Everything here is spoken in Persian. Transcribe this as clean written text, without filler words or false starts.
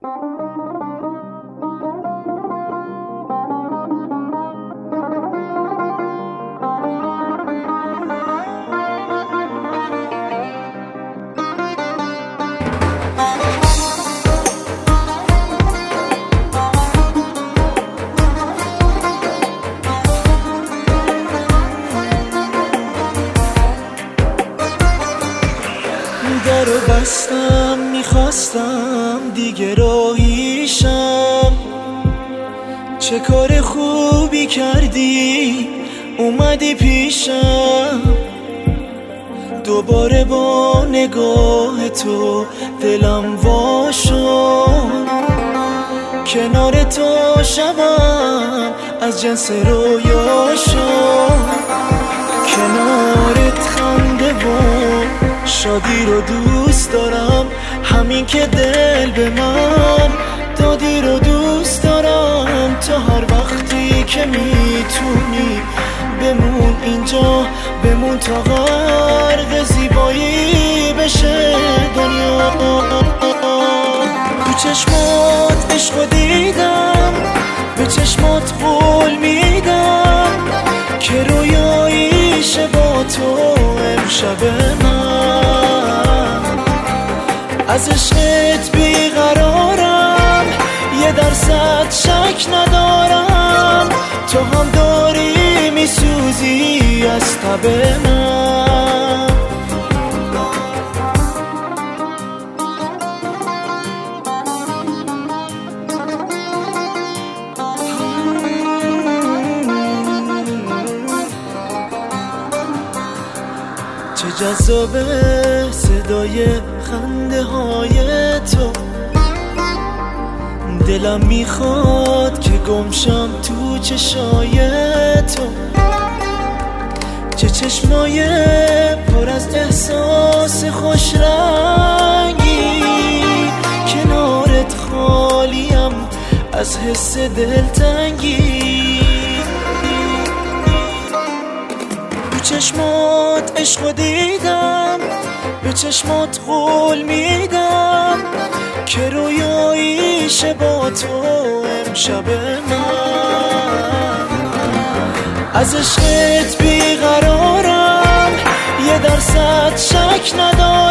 درو بستم میخواستم دیگه راهیشم، چه کار خوبی کردی اومدی پیشم، دوباره با نگاه تو دلم وا شد، کنار تو شبم از جنس رویا شد، کنارت خنده و شادی رو دوست دارم، همین که دل به من دادی رو دوست دارم، تا هر وقتی که میتونی بمون اینجا، بمون تا غرق زیبایی بشه دنیا. تو چشمات عشقو دیدم، به چشمات قول میدم که رویاییشه با تو امشب من، از عشقت بیقرارم، 1% شک ندارم، تو هم داری میسوزی از تب من. چه جذابه صدای خنده های تو، دلم میخواد که گمشم تو چشای تو، چه چشمای پر از احساس خوش رنگی، کنارت خالیم از حس دلتنگی، تو چشمات عشقو دیدم، به چشمات قول میدم که رویاییشه با تو امشب من، از عشقت بیقرارم، 1% شک ندارم،